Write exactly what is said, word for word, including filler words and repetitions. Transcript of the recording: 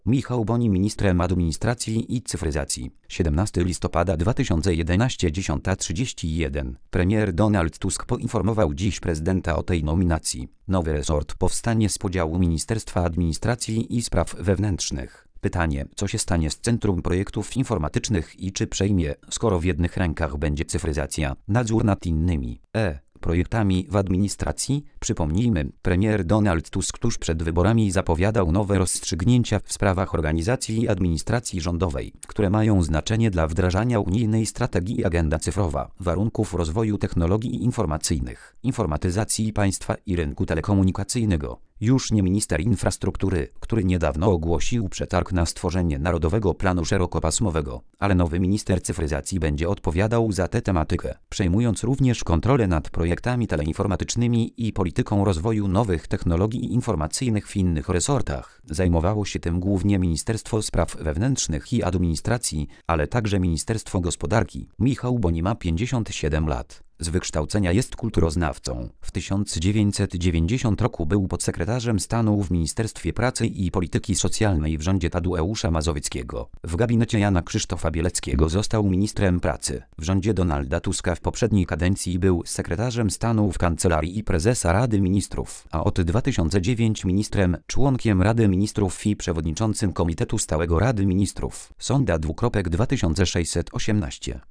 Michał Boni ministrem administracji i cyfryzacji. siedemnastego listopada dwa tysiące jedenastego, dziesiąta trzydzieści jeden. Premier Donald Tusk poinformował dziś prezydenta o tej nominacji. Nowy resort powstanie z podziału Ministerstwa Administracji i Spraw Wewnętrznych. Pytanie, co się stanie z Centrum Projektów Informatycznych i czy przejmie, skoro w jednych rękach będzie cyfryzacja, nadzór nad innymi e. projektami w administracji? Przypomnijmy, premier Donald Tusk tuż przed wyborami zapowiadał nowe rozstrzygnięcia w sprawach organizacji i administracji rządowej, które mają znaczenie dla wdrażania unijnej strategii Agenda Cyfrowa, warunków rozwoju technologii informacyjnych, informatyzacji państwa i rynku telekomunikacyjnego. Już nie minister infrastruktury, który niedawno ogłosił przetarg na stworzenie Narodowego Planu Szerokopasmowego, ale nowy minister cyfryzacji będzie odpowiadał za tę tematykę, przejmując również kontrolę nad projektami teleinformatycznymi i polityką rozwoju nowych technologii informacyjnych w innych resortach. Zajmowało się tym głównie Ministerstwo Spraw Wewnętrznych i Administracji, ale także Ministerstwo Gospodarki. Michał Boni ma pięćdziesiąt siedem lat. Z wykształcenia jest kulturoznawcą. W tysiąc dziewięćset dziewięćdziesiątym roku był podsekretarzem stanu w Ministerstwie Pracy i Polityki Socjalnej w rządzie Tadeusza Mazowieckiego. W gabinecie Jana Krzysztofa Bieleckiego został ministrem pracy. W rządzie Donalda Tuska w poprzedniej kadencji był sekretarzem stanu w Kancelarii i Prezesa Rady Ministrów, a od dwa tysiące dziewiątego ministrem, członkiem Rady Ministrów i przewodniczącym Komitetu Stałego Rady Ministrów. Sonda dwukropek dwa tysiące sześćset osiemnaście.